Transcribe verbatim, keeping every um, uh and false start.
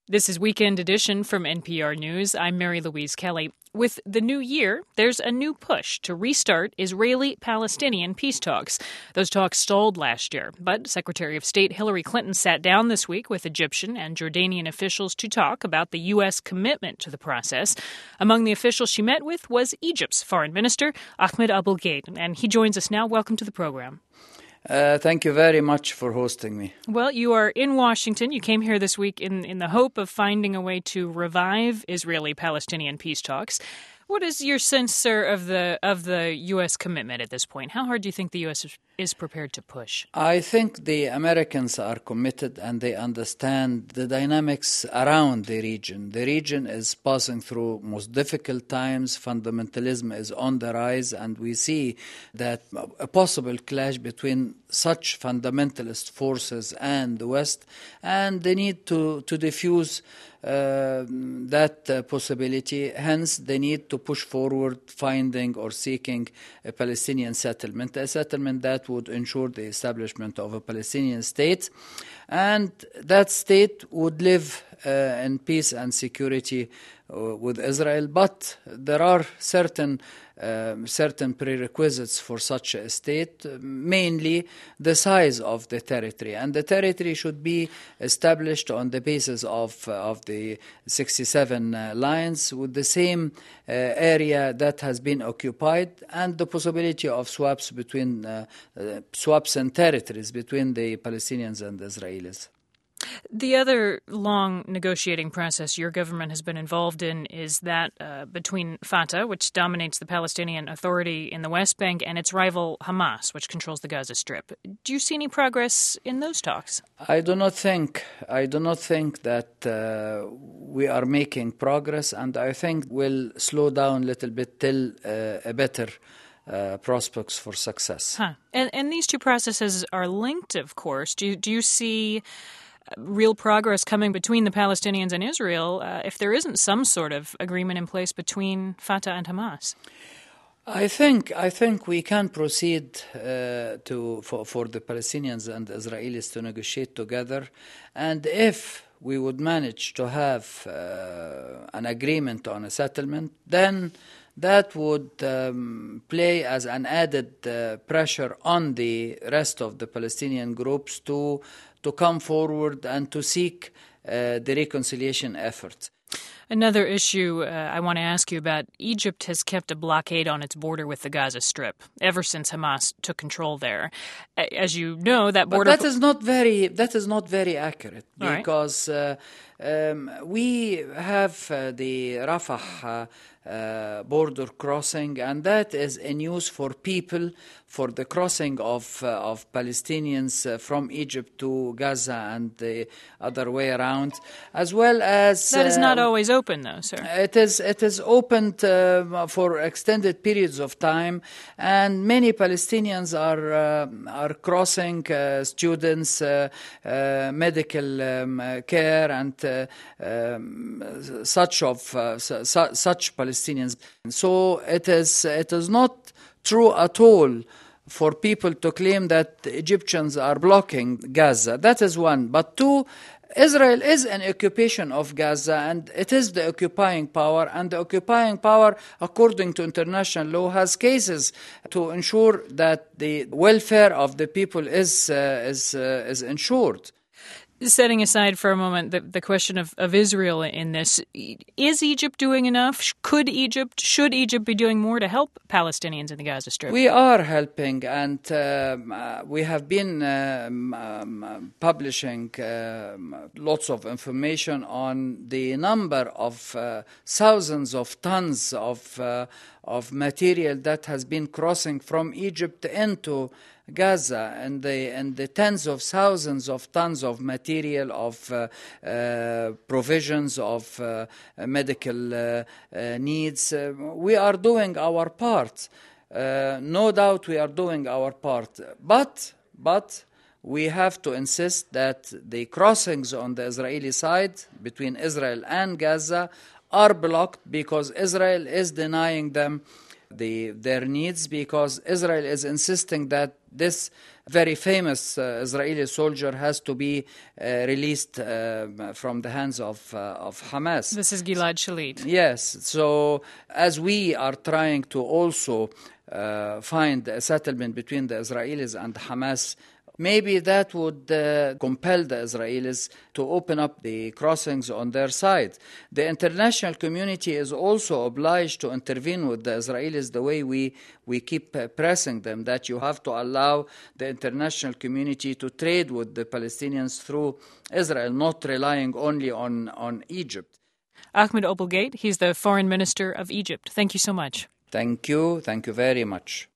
This is Weekend Edition from N P R News. I'm Mary Louise Kelly. With the new year, there's a new push to restart Israeli-Palestinian peace talks. Those talks stalled last year, but Secretary of State Hillary Clinton sat down this week with Egyptian and Jordanian officials to talk about the U S commitment to the process. Among the officials she met with was Egypt's Foreign Minister, Ahmed Abulgate, and he joins us now. Welcome to the program. Uh, thank you very much for hosting me. Well, you are in Washington. You came here this week in, in the hope of finding a way to revive Israeli-Palestinian peace talks. What is your sense, sir, of the of the U S commitment at this point? How hard do you think the U S is, is prepared to push? I think the Americans are committed and they understand the dynamics around the region. The region is passing through most difficult times. Fundamentalism is on the rise, and we see that a possible clash between such fundamentalist forces and the West, and the need to, to diffuse Uh, that uh, possibility. Hence, they need to push forward finding or seeking a Palestinian settlement, a settlement that would ensure the establishment of a Palestinian state, and that state would live uh, in peace and security uh, with Israel. But there are certain Um, certain prerequisites for such a state, uh, mainly the size of the territory. And the territory should be established on the basis of, uh, of the sixty-seven uh, lines, with the same uh, area that has been occupied, and the possibility of swaps between uh, uh, swaps and territories between the Palestinians and the Israelis. The other long negotiating process your government has been involved in is that uh, between Fatah, which dominates the Palestinian Authority in the West Bank, and its rival Hamas, which controls the Gaza Strip. Do you see any progress in those talks? I do not think I do not think that uh, we are making progress, and I think we'll slow down a little bit till uh, a better Uh, prospects for success. Huh. And, and these two processes are linked, of course. Do you, do you see real progress coming between the Palestinians and Israel uh, if there isn't some sort of agreement in place between Fatah and Hamas? I think I think we can proceed uh, to for, for the Palestinians and Israelis to negotiate together, and if we would manage to have uh, an agreement on a settlement, then that would um, play as an added uh, pressure on the rest of the Palestinian groups to to come forward and to seek uh, the reconciliation effort. Another issue uh, I want to ask you about: Egypt has kept a blockade on its border with the Gaza Strip ever since Hamas took control there. As you know, that border... But that is not very, that is not very accurate, because right. uh, um, we have uh, the Rafah uh, uh, border crossing, and that is in use for people, for the crossing of uh, of Palestinians uh, from Egypt to Gaza and the other way around, as well as... That is not uh, always open, though, sir. It is it is opened uh, for extended periods of time, and many Palestinians are uh, are crossing, uh, students, uh, uh, medical um, care, and uh, um, such of uh, su- such Palestinians. So it is it is not true at all for people to claim that Egyptians are blocking Gaza. That is one. But two, Israel is an occupation of Gaza, and it is the occupying power, and the occupying power, according to international law, has cases to ensure that the welfare of the people is uh, is uh, is ensured. Setting aside for a moment the, the question of, of Israel in this, is Egypt doing enough? Could Egypt, should Egypt be doing more to help Palestinians in the Gaza Strip? We are helping, and um, uh, we have been um, um, publishing um, lots of information on the number of uh, thousands of tons of uh, of material that has been crossing from Egypt into Gaza, and the and the tens of thousands of tons of material, of uh, uh, provisions, of uh, medical uh, uh, needs. Uh, we are doing our part. Uh, no doubt we are doing our part. But but we have to insist that the crossings on the Israeli side between Israel and Gaza are blocked, because Israel is denying them the, their needs, because Israel is insisting that this very famous uh, Israeli soldier has to be uh, released uh, from the hands of, uh, of Hamas. This is Gilad Shalit. Yes. So as we are trying to also uh, find a settlement between the Israelis and Hamas, maybe that would uh, compel the Israelis to open up the crossings on their side. The international community is also obliged to intervene with the Israelis the way we, we keep uh, pressing them, that you have to allow the international community to trade with the Palestinians through Israel, not relying only on, on Egypt. Ahmed Opelgate, he's the foreign minister of Egypt. Thank you so much. Thank you. Thank you very much.